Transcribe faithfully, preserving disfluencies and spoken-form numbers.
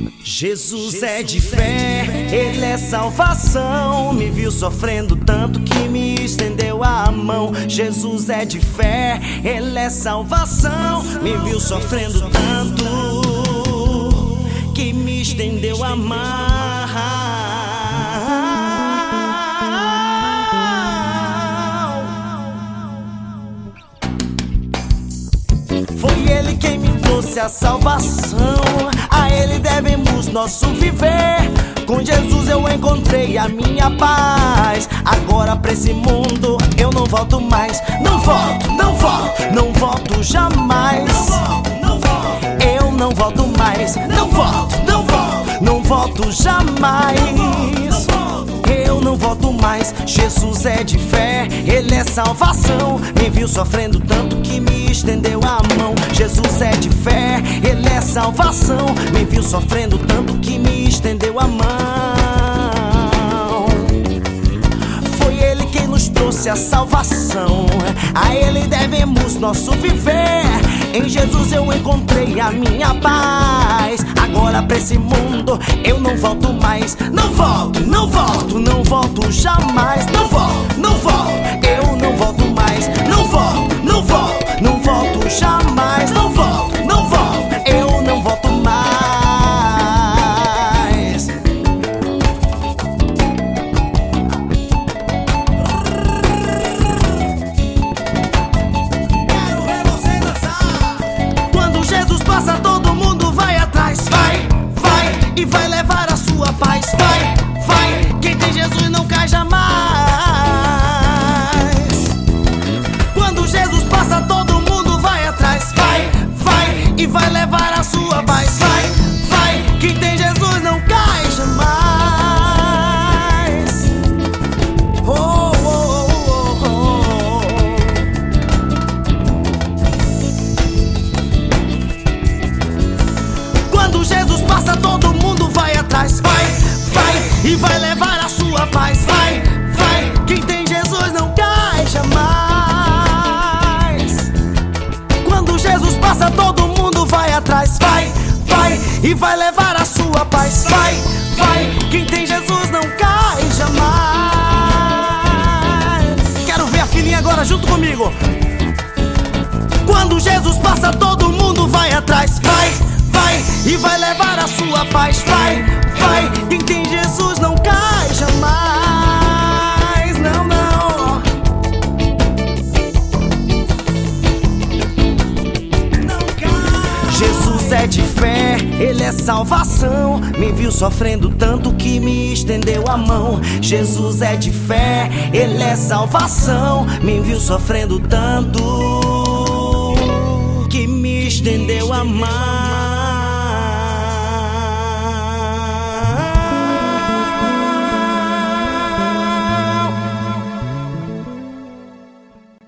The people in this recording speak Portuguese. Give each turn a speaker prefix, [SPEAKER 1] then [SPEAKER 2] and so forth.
[SPEAKER 1] Jesus é de fé, Ele é salvação. Me viu sofrendo tanto que me estendeu a mão. Jesus é de fé, Ele é salvação. Me viu sofrendo tanto que me estendeu a mão. Foi Ele quem me trouxe a salvação. A Ele devemos nosso viver. Com Jesus eu encontrei a minha paz. Agora pra esse mundo eu não volto mais. Não volto, não volto, não volto jamais. Não volto, eu não volto mais. Não volto, não volto, não volto jamais. Eu não volto mais. Jesus é de fé, Ele é salvação. Me viu sofrendo tanto que me estendeu a mão. Jesus é de fé, Ele é salvação. Me viu sofrendo tanto que me estendeu a mão. Foi Ele quem nos trouxe a salvação. A Ele devemos nosso viver. Em Jesus eu encontrei a minha paz. Agora pra esse mundo eu não volto mais. Não volto, não volto, não volto jamais. Não volto, não volto, eu não volto mais. Não volto, não volto, não volto jamais. Não volto, não volto, eu não volto mais. Quero ver você dançar. Quando Jesus passa, todo mundo vai atrás. Vai, vai, e vai levar a sua paz. Vai, vai, quem tem Jesus não cai jamais. Quando Jesus passa, todo mundo vai atrás. Vai, vai, e vai levar a sua paz. Vai, vai, quem tem Jesus não cai jamais. Oh, oh, oh, oh, oh. Quando Jesus passa, todo mundo vai atrás. Vai, vai, e vai levar a sua paz. Vai, vai, quem tem Jesus não cai jamais. Quando Jesus passa, todo mundo vai atrás. Vai, vai, e vai levar a sua paz. Vai, vai, quem tem Jesus não cai jamais. Quero ver a filhinha agora junto comigo. Quando Jesus passa, todo mundo vai atrás. Vai, vai, e vai levar a sua paz. Vai, vai, quem tem Jesus não cai jamais. Não, não. Não cai. Jesus é de fé, Ele é salvação. Me viu sofrendo tanto que me estendeu a mão. Jesus é de fé, Ele é salvação. Me viu sofrendo tanto que me estendeu a mão.